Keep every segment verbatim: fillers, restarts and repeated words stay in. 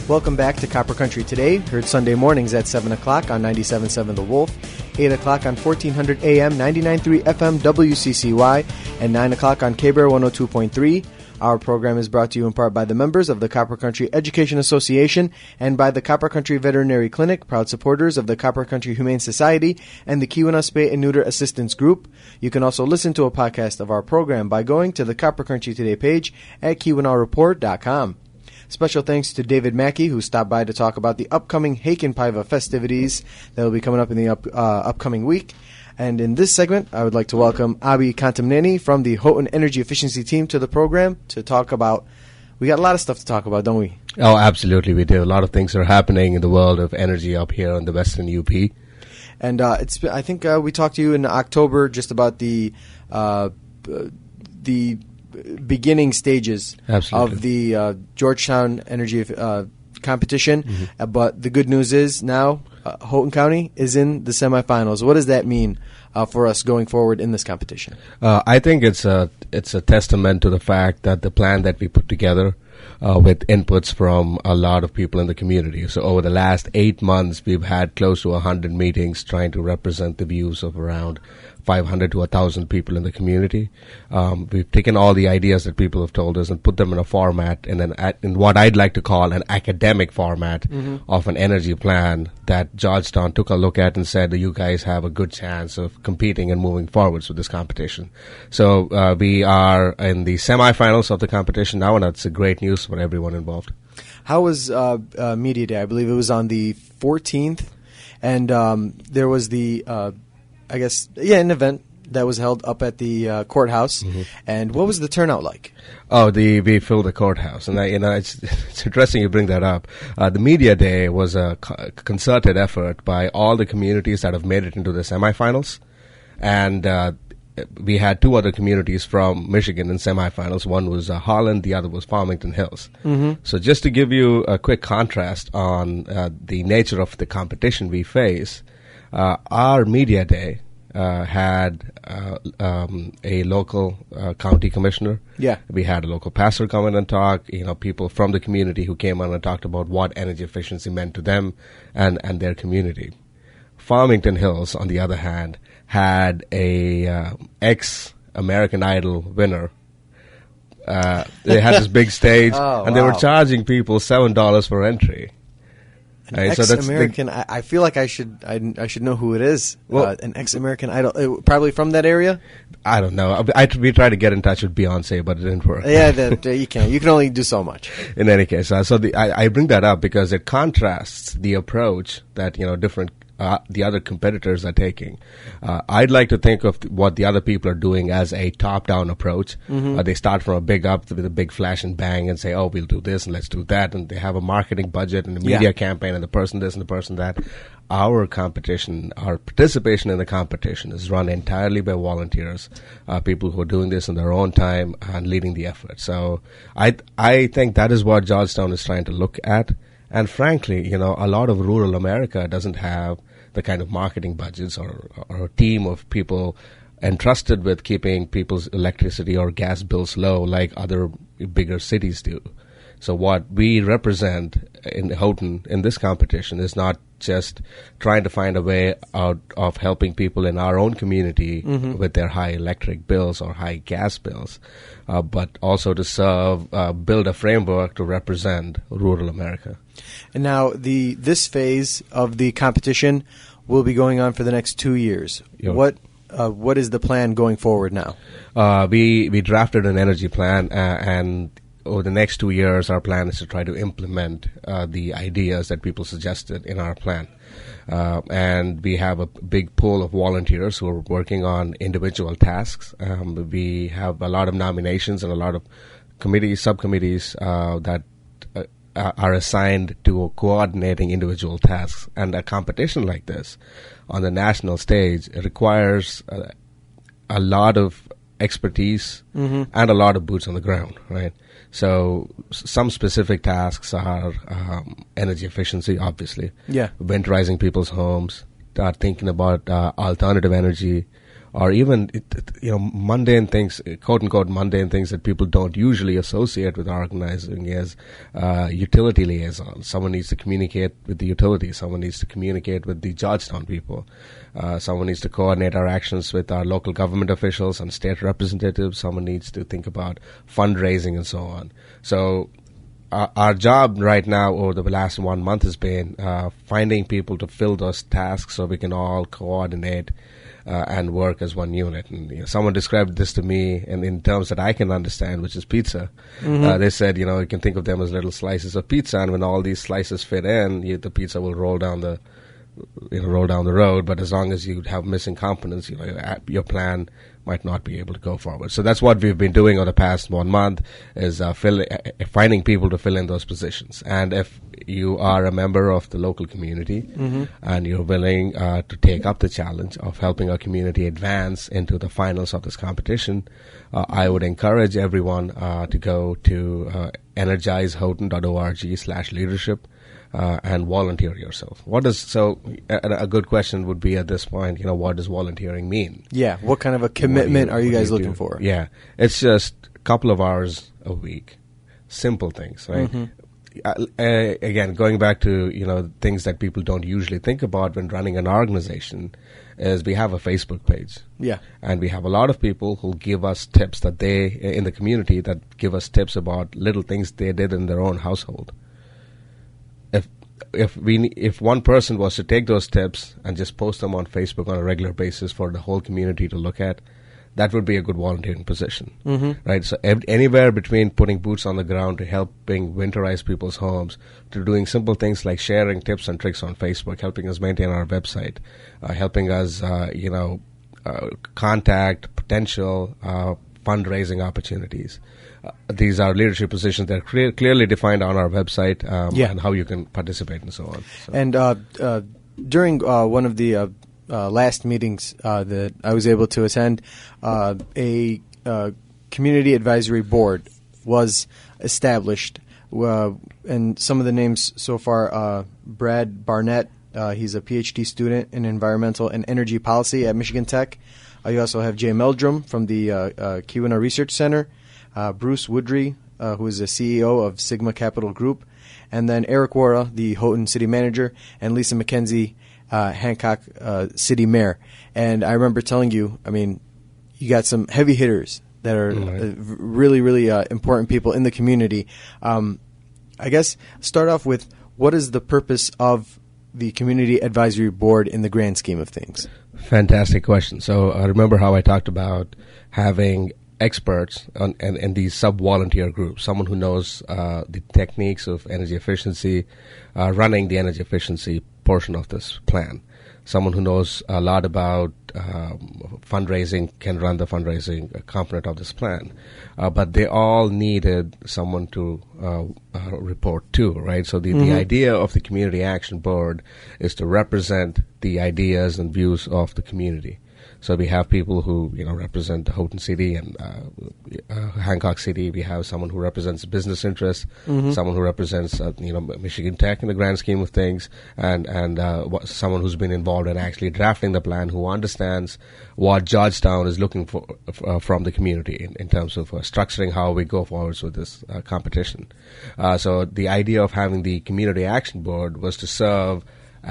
Welcome back to Copper Country Today, heard Sunday mornings at seven o'clock on ninety-seven point seven The Wolf, eight o'clock on fourteen hundred A M, ninety-nine point three F M W C C Y, and nine o'clock on K-Bear one oh two point three. Our program is brought to you in part by the members of the Copper Country Education Association and by the Copper Country Veterinary Clinic, proud supporters of the Copper Country Humane Society and the Keweenaw Spay and Neuter Assistance Group. You can also listen to a podcast of our program by going to the Copper Country Today page at Keweenaw Report dot com. Special thanks to David Mackey, who stopped by to talk about the upcoming Hakenpaiva festivities that will be coming up in the up, uh, upcoming week. And in this segment, I would like to welcome Abi Kantamneni from the Houghton Energy Efficiency Team to the program to talk about, we got a lot of stuff to talk about, don't we? Oh, absolutely, we do. A lot of things are happening in the world of energy up here in the Western U P. And uh, it's I think uh, we talked to you in October just about the uh, the beginning stages Absolutely. of the uh, Georgetown Energy uh, competition. Mm-hmm. Uh, but the good news is now uh, Houghton County is in the semifinals. What does that mean uh, for us going forward in this competition? Uh, I think it's a it's a testament to the fact that the plan that we put together uh, with inputs from a lot of people in the community. So over the last eight months, we've had close to one hundred meetings trying to represent the views of around five hundred to one thousand people in the community. Um, we've taken all the ideas that people have told us and put them in a format, in, an, in what I'd like to call an academic format mm-hmm. of an energy plan that Georgetown took a look at and said, you guys have a good chance of competing and moving forwards with this competition. So uh, we are in the semifinals of the competition now, and that's a great news for everyone involved. How was uh, uh, Media Day? I believe it was on the fourteenth, and um, there was the... Uh, I guess, yeah, an event that was held up at the uh, courthouse. Mm-hmm. And what was the turnout like? Oh, the we filled the courthouse, and I, you know, it's it's interesting you bring that up. Uh, the Media Day was a co- concerted effort by all the communities that have made it into the semifinals, and uh, we had two other communities from Michigan in semifinals. One was uh, Holland, the other was Farmington Hills. Mm-hmm. So just to give you a quick contrast on uh, the nature of the competition we face. Uh, our Media Day uh, had uh, um, a local uh, county commissioner. Yeah. We had a local pastor come in and talk, you know, people from the community who came on and talked about what energy efficiency meant to them and, and their community. Farmington Hills, on the other hand, had a uh, ex-American Idol winner. Uh, they had this big stage, oh, and wow. they were charging people seven dollars for entry. An right, ex-American, so I, I feel like I should I, I should know who it is. Well, uh, an ex-American Idol, uh, probably from that area. I don't know. I, I, we tried to get in touch with Beyonce, but it didn't work. Yeah, that, uh, you can't. You can only do so much. In any case, uh, so the, I, I bring that up because it contrasts the approach that you know different uh, the other competitors are taking. Uh, I'd like to think of th- what the other people are doing as a top-down approach. Mm-hmm. Uh, they start from a big up with a big flash and bang and say, oh, we'll do this and let's do that. And they have a marketing budget and a media yeah. campaign and the person this and the person that. Our competition, our participation in the competition is run entirely by volunteers, uh, people who are doing this in their own time and leading the effort. So I I think that is what Georgetown is trying to look at. And frankly, you know, a lot of rural America doesn't have the kind of marketing budgets or, or a team of people entrusted with keeping people's electricity or gas bills low like other bigger cities do. So what we represent in Houghton in this competition is not just trying to find a way out of helping people in our own community mm-hmm. with their high electric bills or high gas bills, uh, but also to serve, uh, build a framework to represent rural America. And now the this phase of the competition will be going on for the next two years. Yeah. What uh, what is the plan going forward now? Uh, we we drafted an energy plan, uh, and over the next two years, our plan is to try to implement uh, the ideas that people suggested in our plan. Uh, and we have a big pool of volunteers who are working on individual tasks. Um, we have a lot of nominations and a lot of committees, subcommittees uh, that uh, are assigned to coordinating individual tasks. And a competition like this on the national stage requires uh, a lot of expertise mm-hmm. and a lot of boots on the ground, right? So s- some specific tasks are um, energy efficiency, obviously. Yeah. Winterizing people's homes, start thinking about uh, alternative energy, or even you know mundane things, quote unquote mundane things that people don't usually associate with organizing as uh, utility liaisons. Someone needs to communicate with the utilities. Someone needs to communicate with the Georgetown people. Uh, someone needs to coordinate our actions with our local government officials and state representatives. Someone needs to think about fundraising and so on. So uh, our job right now over the last one month has been uh, finding people to fill those tasks so we can all coordinate Uh, and work as one unit. And you know, someone described this to me in, in terms that I can understand, which is pizza. Mm-hmm. Uh, they said, you know, you can think of them as little slices of pizza, and when all these slices fit in, you, the pizza will roll down the, you know, roll down the road. But as long as you have missing components, you know, your plan might not be able to go forward. So that's what we've been doing over the past one month is uh, fill, uh, finding people to fill in those positions. And if you are a member of the local community mm-hmm. and you're willing uh, to take up the challenge of helping our community advance into the finals of this competition, uh, I would encourage everyone uh, to go to uh, energize houghton dot org slash leadership. Uh, and volunteer yourself. What does so? A, a good question would be at this point. You know, what does volunteering mean? Yeah, what kind of a commitment you, are you guys you looking do? for? Yeah, it's just a couple of hours a week, simple things, right? Mm-hmm. Uh, uh, again, going back to you know things that people don't usually think about when running an organization, is we have a Facebook page. Yeah, and we have a lot of people who give us tips that they in the community that give us tips about little things they did in their own household. If if we if one person was to take those tips and just post them on Facebook on a regular basis for the whole community to look at, that would be a good volunteering position, mm-hmm. right? So ev- anywhere between putting boots on the ground to helping winterize people's homes, to doing simple things like sharing tips and tricks on Facebook, helping us maintain our website, uh, helping us, uh, you know, uh, contact potential uh, fundraising opportunities. Uh, these are leadership positions that are clear, clearly defined on our website um, yeah. and how you can participate and so on. So. And uh, uh, during uh, one of the uh, uh, last meetings uh, that I was able to attend, uh, a uh, community advisory board was established. Uh, and some of the names so far, uh, Brad Barnett, uh, he's a P H D student in environmental and energy policy at Michigan Tech. Uh, you also have Jay Meldrum from the uh, uh, Keweenaw Research Center. Uh, Bruce Woodry, uh, who is the C E O of Sigma Capital Group, and then Eric Wara, the Houghton City Manager, and Lisa McKenzie, uh, Hancock uh, City Mayor. And I remember telling you, I mean, you got some heavy hitters that are right. uh, really, really uh, important people in the community. Um, I guess start off with, what is the purpose of the Community Advisory Board in the grand scheme of things? Fantastic question. So uh, remember how I talked about having experts on, and, and these sub-volunteer groups, someone who knows uh, the techniques of energy efficiency, uh, running the energy efficiency portion of this plan. Someone who knows a lot about um, fundraising, can run the fundraising component of this plan. Uh, but they all needed someone to uh, uh, report to, right? So the, mm-hmm. the idea of the Community Action Board is to represent the ideas and views of the community. So we have people who, you know, represent the Houghton City and uh, uh, Hancock City. We have someone who represents business interests, mm-hmm. someone who represents, uh, you know, Michigan Tech in the grand scheme of things, and and uh, what, someone who's been involved in actually drafting the plan, who understands what Georgetown is looking for uh, from the community in, in terms of uh, structuring how we go forwards with this uh, competition. Uh, so the idea of having the Community Action Board was to serve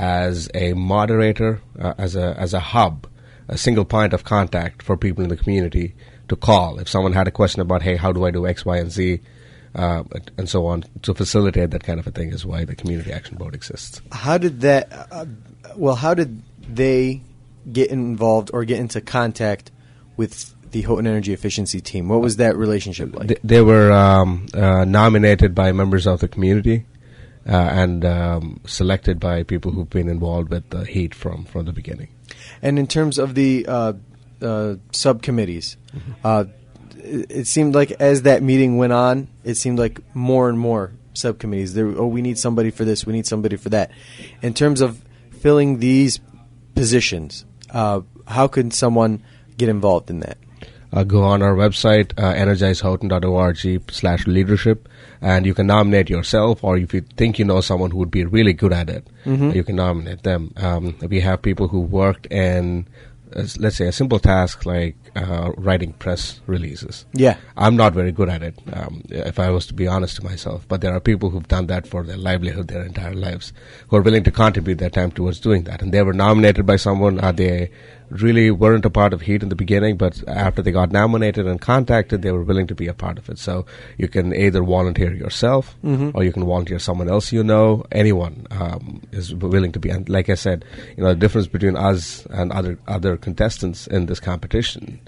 as a moderator, uh, as a as a hub, a single point of contact for people in the community to call if someone had a question about, hey, how do I do X, Y, and Z, uh, and so on, to facilitate that kind of a thing is why the Community Action Board exists. How did that, uh, well, how did they get involved or get into contact with the Houghton Energy Efficiency team? What was that relationship like? They, they were um, uh, nominated by members of the community uh, and um, selected by people who've been involved with the heat from, from the beginning. And in terms of the uh, uh, subcommittees, mm-hmm. uh, it, it seemed like as that meeting went on, it seemed like more and more subcommittees. There, oh, we need somebody for this, we need somebody for that. In terms of filling these positions, uh, how could someone get involved in that? Uh, go on our website, uh, energize houghton dot org slash leadership, and you can nominate yourself, or if you think you know someone who would be really good at it, mm-hmm. you can nominate them. Um, we have people who worked in as, let's say, a simple task like uh, writing press releases. Yeah. I'm not very good at it, um, if I was to be honest to myself. But there are people who've done that for their livelihood, their entire lives, who are willing to contribute their time towards doing that. And they were nominated by someone. Uh, they really weren't a part of HEAT in the beginning, but after they got nominated and contacted, they were willing to be a part of it. So you can either volunteer yourself, mm-hmm. or you can volunteer someone else you know. Anyone um, is willing to be. And like I said, you know, the difference between us and other other contestants in this competition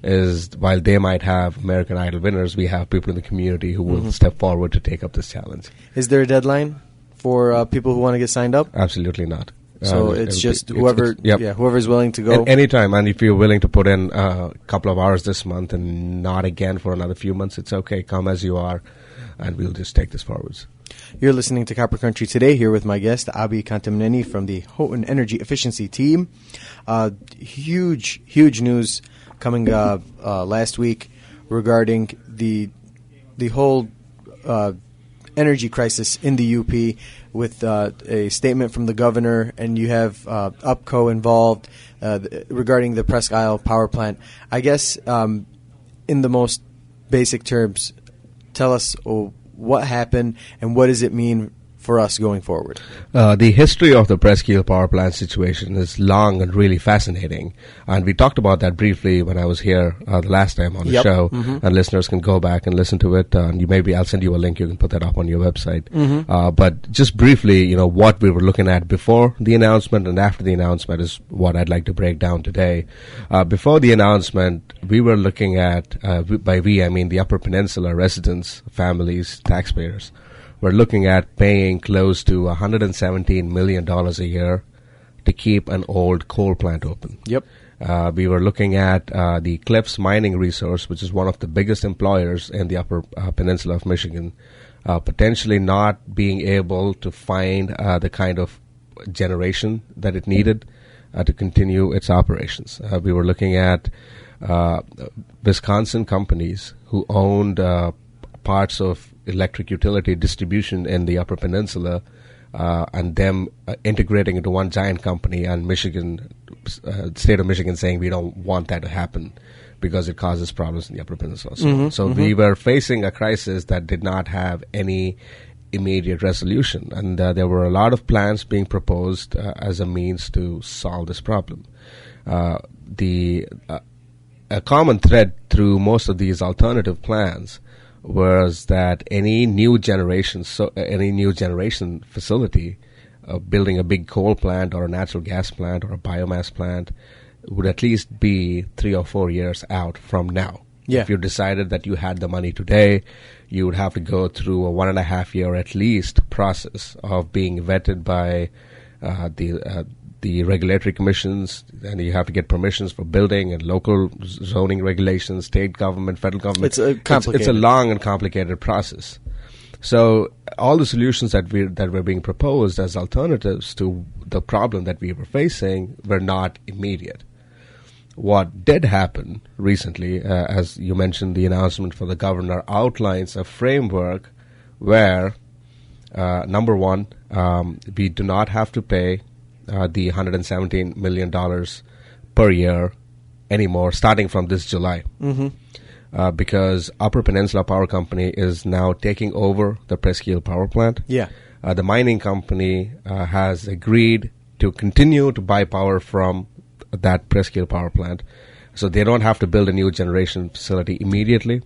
is while they might have American Idol winners, we have people in the community who will mm-hmm. step forward to take up this challenge. Is there a deadline for uh, people who want to get signed up? Absolutely not. So uh, it's just be, whoever, it's, it's, yep. yeah, whoever's willing to go. At any time, and if you're willing to put in uh, a couple of hours this month and not again for another few months, it's okay. Come as you are, and we'll just take this forwards. You're listening to Copper Country Today, here with my guest, Abhi Kantamneni from the Houghton Energy Efficiency Team. Uh, huge, huge news coming uh, uh, last week regarding the the whole uh, energy crisis in the U P, with uh, a statement from the governor, and you have uh, UPCO involved uh, th- regarding the Presque Isle power plant. I guess um, in the most basic terms, tell us oh, what happened and what does it mean for us going forward? Uh, the history of the Presque Isle power plant situation is long and really fascinating. And we talked about that briefly when I was here uh, the last time on the yep. show. Mm-hmm. And listeners can go back and listen to it. Uh, and you maybe I'll send you a link. You can put that up on your website. Mm-hmm. Uh, but just briefly, you know, what we were looking at before the announcement and after the announcement is what I'd like to break down today. Uh, before the announcement, we were looking at, uh, by we, I mean the Upper Peninsula residents, families, taxpayers. We're looking at paying close to one hundred seventeen million dollars a year to keep an old coal plant open. Yep. Uh, we were looking at uh, the Cliffs Mining Resource, which is one of the biggest employers in the Upper uh, Peninsula of Michigan, uh, potentially not being able to find uh, the kind of generation that it needed uh, to continue its operations. Uh, we were looking at uh, Wisconsin companies who owned uh, parts of electric utility distribution in the Upper Peninsula, uh, and them uh, integrating into one giant company, and Michigan, uh, state of Michigan saying we don't want that to happen because it causes problems in the Upper Peninsula. So, mm-hmm, so mm-hmm. we were facing a crisis that did not have any immediate resolution, and uh, there were a lot of plans being proposed uh, as a means to solve this problem. Uh, the uh, a common thread through most of these alternative plans was that any new generation, so uh, any new generation facility, uh, building a big coal plant or a natural gas plant or a biomass plant, would at least be three or four years out from now. Yeah. If you decided that you had the money today, you would have to go through a one and a half year at least process of being vetted by uh, the uh, the regulatory commissions, and you have to get permissions for building and local zoning regulations, state government, federal government. It's a complicated. It's, it's a long and complicated process. So all the solutions that we that were being proposed as alternatives to the problem that we were facing were not immediate. What did happen recently, uh, as you mentioned, the announcement for the governor outlines a framework where, uh, number one, um, we do not have to pay Uh, the one hundred seventeen million dollars per year anymore, starting from this July. Mm-hmm. Uh, because Upper Peninsula Power Company is now taking over the Presque Isle power plant. Yeah. Uh, the mining company uh, has agreed to continue to buy power from that Presque Isle power plant. So they don't have to build a new generation facility immediately.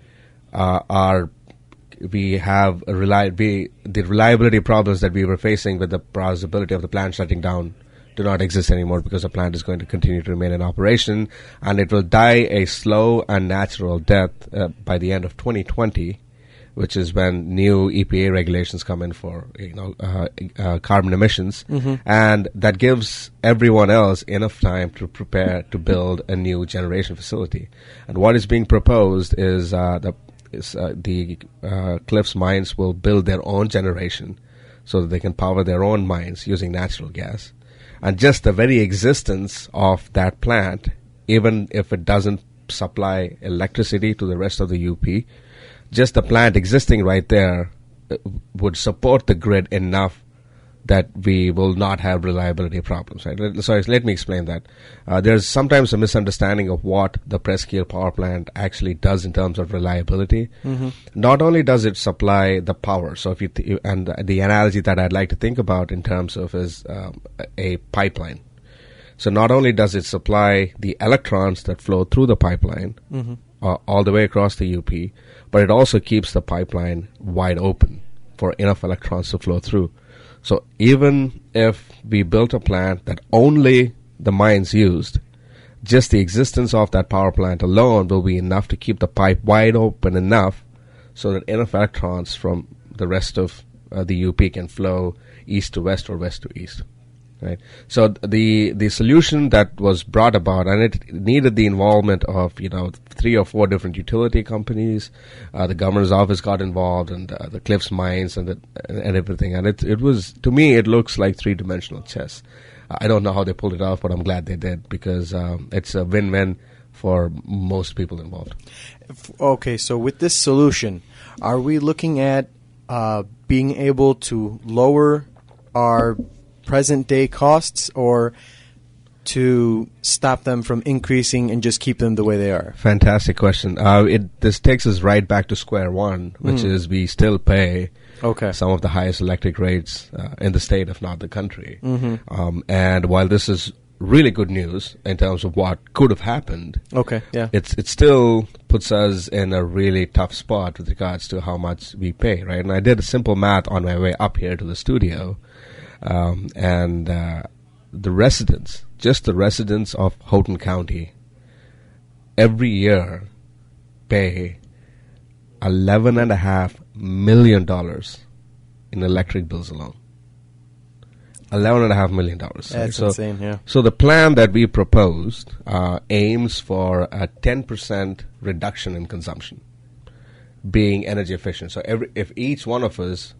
Uh, our We have a reli- we, the reliability problems that we were facing with the possibility of the plant shutting down do not exist anymore, because the plant is going to continue to remain in operation, and it will die a slow and natural death uh, by the end of twenty twenty, which is when new E P A regulations come in for you know uh, uh, carbon emissions, mm-hmm. and that gives everyone else enough time to prepare to build a new generation facility. And what is being proposed is uh, the Is, uh, the uh, Cliffs mines will build their own generation so that they can power their own mines using natural gas. And just the very existence of that plant, even if it doesn't supply electricity to the rest of the U P, just the plant existing right there uh, would support the grid enough that we will not have reliability problems. Right? Let, sorry, let me explain that. Uh, there's sometimes a misunderstanding of what the Presqu'île power plant actually does in terms of reliability. Mm-hmm. Not only does it supply the power, so if you th- and the analogy that I'd like to think about in terms of is um, a pipeline. So not only does it supply the electrons that flow through the pipeline mm-hmm. uh, all the way across the U P, but it also keeps the pipeline wide open for enough electrons to flow through. So even if we built a plant that only the mines used, just the existence of that power plant alone will be enough to keep the pipe wide open enough so that enough electrons from the rest of uh, the U P can flow east to west or west to east. Right. So the the solution that was brought about, and it needed the involvement of you know three or four different utility companies. Uh, the governor's office got involved, and uh, the Cliffs Mines, and the, and everything. And it it was, to me, it looks like three dimensional chess. I don't know how they pulled it off, but I'm glad they did, because um, it's a win-win for most people involved. Okay, so with this solution, are we looking at uh, being able to lower our present day costs, or to stop them from increasing and just keep them the way they are? Fantastic question. Uh, it this takes us right back to square one, which mm. is we still pay okay. some of the highest electric rates uh, in the state, if not the country. Mm-hmm. Um, and while this is really good news in terms of what could have happened, okay, yeah, it's it still puts us in a really tough spot with regards to how much we pay, right? And I did a simple math on my way up here to the studio. Um, and uh, the residents, just the residents of Houghton County, every year pay eleven and a half million dollars in electric bills alone. Eleven and a half million dollars. That's right? insane. So, yeah. So the plan that we proposed uh, aims for a ten percent reduction in consumption, being energy efficient. So every if each one of us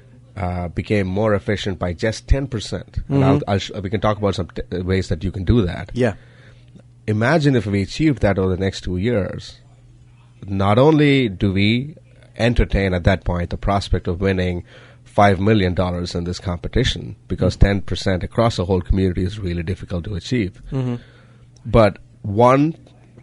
Uh, became more efficient by just ten percent. Mm-hmm. And I'll, I'll sh- we can talk about some t- ways that you can do that. Yeah. Imagine if we achieved that over the next two years. Not only do we entertain at that point the prospect of winning five million dollars in this competition, because mm-hmm. ten percent across the whole community is really difficult to achieve. Mm-hmm. But one,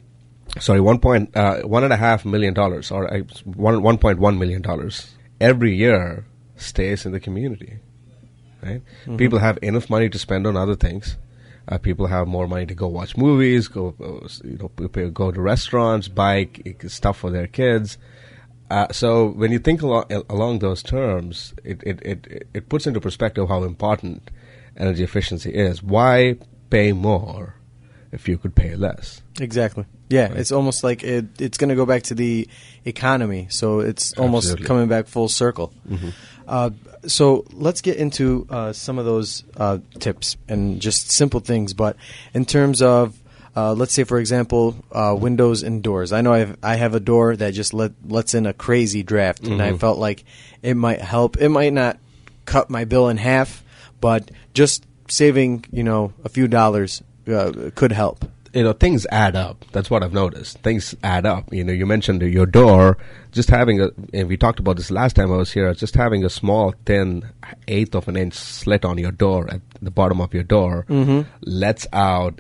sorry, one point, uh, one and a half million dollars, or uh, one, one point one million dollars every year stays in the community, right? Mm-hmm. People have enough money to spend on other things. Uh, people have more money to go watch movies, go uh, you know, go to restaurants, buy stuff for their kids. Uh, so when you think along, along those terms, it, it, it, it puts into perspective how important energy efficiency is. Why pay more if you could pay less? Exactly. Yeah, right? It's almost like it, it's going to go back to the economy. So it's almost Absolutely. coming back full circle. Mm-hmm. Uh, so let's get into uh, some of those uh, tips and just simple things. But in terms of, uh, let's say, for example, uh, windows and doors. I know I have, I have a door that just let, lets in a crazy draft, mm-hmm. and I felt like it might help. It might not cut my bill in half, but just saving, you know, a few dollars uh, could help. You know, things add up. That's what I've noticed. Things add up. You know, you mentioned your door. Just having a, and we talked about this last time I was here, just having a small, thin, eighth of an inch slit on your door at the bottom of your door mm-hmm. lets out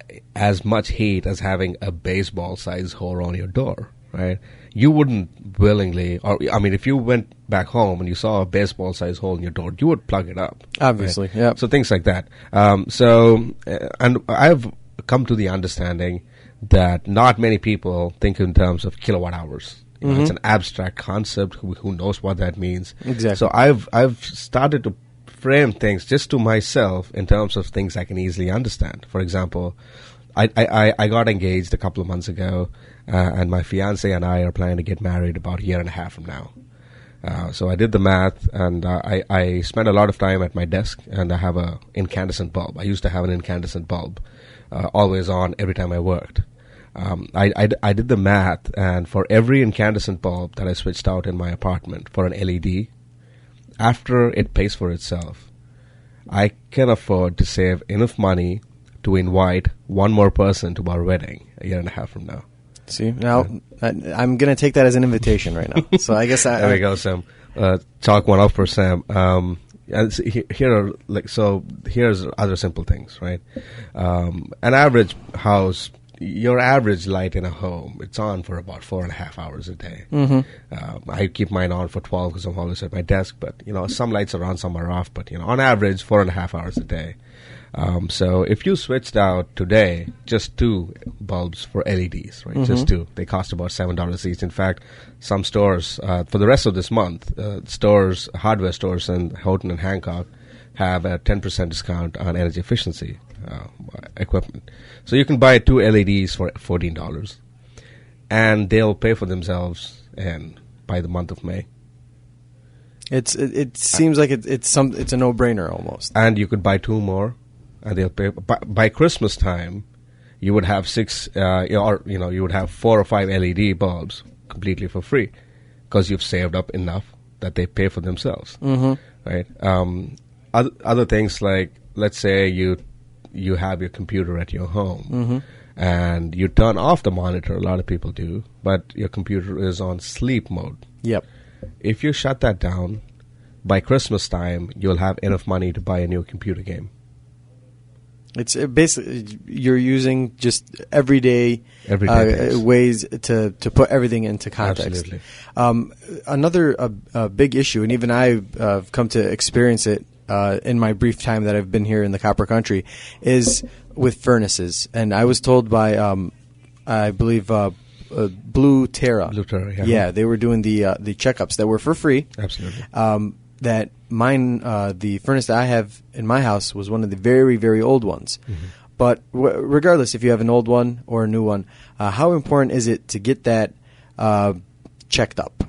as much heat as having a baseball-sized hole on your door, right? You wouldn't willingly, or I mean, if you went back home and you saw a baseball-sized hole in your door, you would plug it up. Obviously, right? yeah. So things like that. Um, so, uh, and I've come to the understanding that not many people think in terms of kilowatt hours. You know, mm-hmm. It's an abstract concept. Who, who knows what that means? Exactly. So I've I've started to frame things just to myself in terms of things I can easily understand. For example, I I, I got engaged a couple of months ago, uh, and my fiance and I are planning to get married about a year and a half from now. Uh, so I did the math, and uh, I, I spent a lot of time at my desk, and I have a incandescent bulb. I used to have an incandescent bulb. Uh, always on every time I worked. Um, I, I, I did the math, and for every incandescent bulb that I switched out in my apartment for an L E D, after it pays for itself, I can afford to save enough money to invite one more person to our wedding a year and a half from now. See, now I, I'm going to take that as an invitation right now. So I guess I... There we go, Sam. Uh, chalk one up for Sam. Um, And s- he- here are like so. Here's other simple things, right? Um, an average house, your average light in a home, it's on for about four and a half hours a day. Mm-hmm. Um, I keep mine on for twelve because I'm always at my desk. But you know, some lights are on, some are off. But you know, on average, four and a half hours a day. Um, so if you switched out today just two bulbs for L E Ds, right? Mm-hmm. Just two. They cost about seven dollars each. In fact, some stores uh, for the rest of this month, uh, stores, hardware stores in Houghton and Hancock have a ten percent discount on energy efficiency uh, equipment. So you can buy two L E Ds for fourteen dollars, and they'll pay for themselves and by the month of May. It's it, it seems like it, it's some it's a no brainer almost. And you could buy two more. And they'll pay by, by Christmas time. You would have six, uh, or you know, you would have four or five L E D bulbs completely for free, because you've saved up enough that they pay for themselves, Mm-hmm. right? Um, other other things like, let's say you you have your computer at your home, Mm-hmm. and you turn off the monitor. A lot of people do, but your computer is on sleep mode. Yep. If you shut that down, by Christmas time, you'll have enough money to buy a new computer game. It's uh, basically you're using just everyday, Everyday uh, things. ways to, to put everything into context. Absolutely. Um, another uh, uh, big issue, and even I've uh, come to experience it uh, in my brief time that I've been here in the Copper Country, is with furnaces. And I was told by, um, I believe, uh, uh, Blue Terra. Blue Terra, yeah. Yeah, they were doing the uh, the checkups that were for free. Absolutely. Um, that mine, uh, the furnace that I have in my house was one of the very, very old ones. Mm-hmm. But w- regardless, if you have an old one or a new one, uh, how important is it to get that uh, checked up?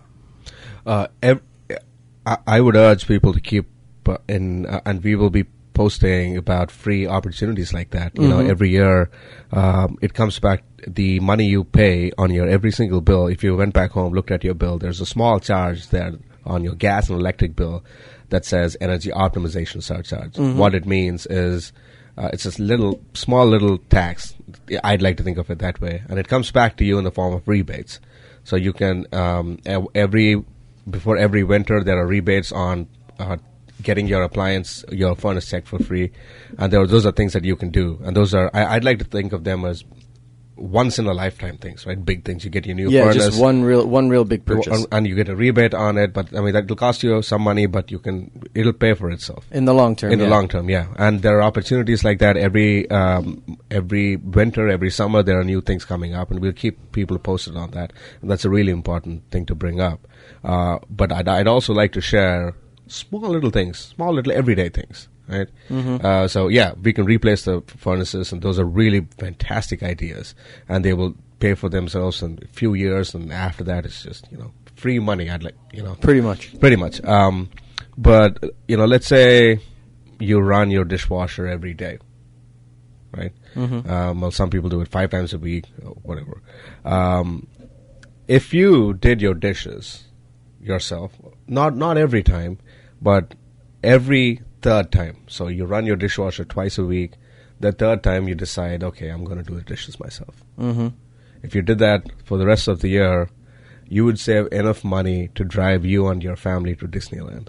Uh, ev- I, I would urge people to keep uh, in, uh, and we will be posting about free opportunities like that. You Mhm. know, every year um, it comes back. The money you pay on your every single bill. If you went back home, looked at your bill, there's a small charge there on your gas and electric bill that says energy optimization surcharge. Mhm. What it means is uh, it's a little, small little tax. I'd like to think of it that way, and it comes back to you in the form of rebates. So you can um, ev- every before every winter there are rebates on uh, getting your appliance, your furnace checked for free, and there are, those are things that you can do, and those are I, I'd like to think of them as once in a lifetime things, right? Big things. You get your new Yeah, furnace, just one real one real big purchase. and, and you get a rebate on it. But I mean, that will cost you some money, but you can it'll pay for itself In the long term. in yeah. the long term. Yeah, and there are opportunities like that every um, every winter, every summer. There are new things coming up, and we'll keep people posted on that. And that's a really important thing to bring up. Uh, but I'd, I'd also like to share small little things, small little everyday things. Right. Mhm. Uh, so yeah, we can replace the furnaces, and those are really fantastic ideas, and they will pay for themselves in a few years, and after that, it's just you know free money. I'd like you know Pretty much. pretty much. Um, but you know, let's say you run your dishwasher every day, right? Mhm. Um, well, some people do it five times a week, or whatever. Um, if you did your dishes yourself, not not every time, but every third time. So you run your dishwasher twice a week. The third time you decide, okay, I'm going to do the dishes myself. Mm-hmm. If you did that for the rest of the year, you would save enough money to drive you and your family to Disneyland.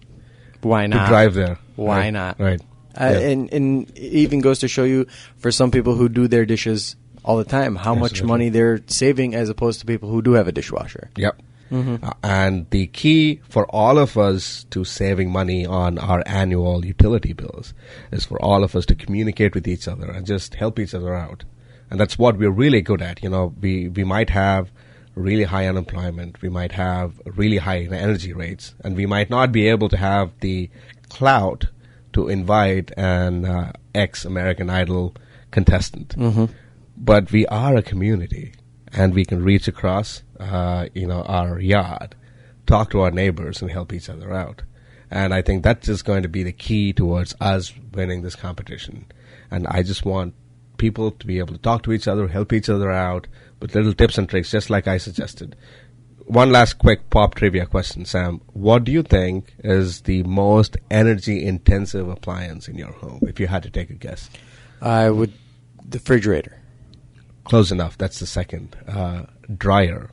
Why not? To drive there. Why right? not? Right. Uh, Yeah. and, and it even goes to show you, for some people who do their dishes all the time, how much Absolutely. money they're saving as opposed to people who do have a dishwasher. Yep. Mm-hmm. Uh, and the key for all of us to saving money on our annual utility bills is for all of us to communicate with each other and just help each other out. And that's what we're really good at. You know, we, we might have really high unemployment, we might have really high energy rates, and we might not be able to have the clout to invite an uh, ex-American Idol contestant. Mm-hmm. But we are a community, and we can reach across, uh, you know, our yard, talk to our neighbors, and help each other out. And I think that's just going to be the key towards us winning this competition. And I just want people to be able to talk to each other, help each other out with little tips and tricks, just like I suggested. One last quick pop trivia question, Sam. What do you think is the most energy-intensive appliance in your home, if you had to take a guess? I would, the refrigerator. Close enough. That's the second. Uh, dryer.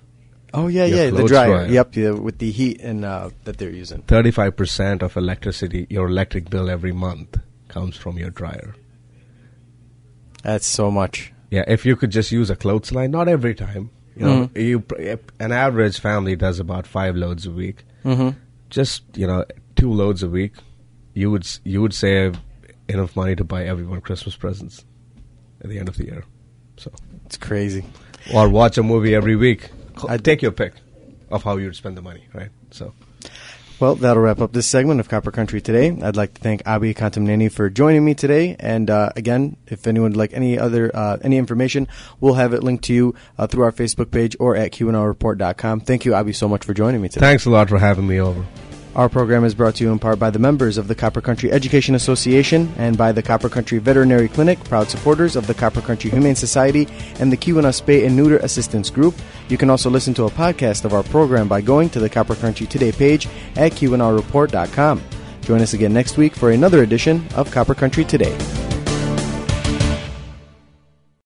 Oh, yeah, Your yeah, the clothes dryer. dryer. Yep, yeah, with the heat and uh, that they're using. thirty-five percent of electricity, your electric bill every month comes from your dryer. That's so much. Yeah, if you could just use a clothesline, not every time. You know, Mhm. you an average family does about five loads a week. Mm-hmm. Just, you know, two loads a week. You would s- you would save enough money to buy everyone Christmas presents at the end of the year. So, It's crazy. or watch a movie every week. I'd- Take your pick of how you'd spend the money, right? So, Well, that'll wrap up this segment of Copper Country Today. I'd like to thank Abhi Kantamneni for joining me today. And uh, again, if anyone would like any other uh, any information, we'll have it linked to you uh, through our Facebook page or at Q N L report dot com. Thank you, Abhi, so much for joining me today. thanks a lot for having me over. Our program is brought to you in part by the members of the Copper Country Education Association and by the Copper Country Veterinary Clinic, proud supporters of the Copper Country Humane Society and the Q N S Spay and Neuter Assistance Group. You can also listen to a podcast of our program by going to the Copper Country Today page at Q N L report dot com. Join us again next week for another edition of Copper Country Today.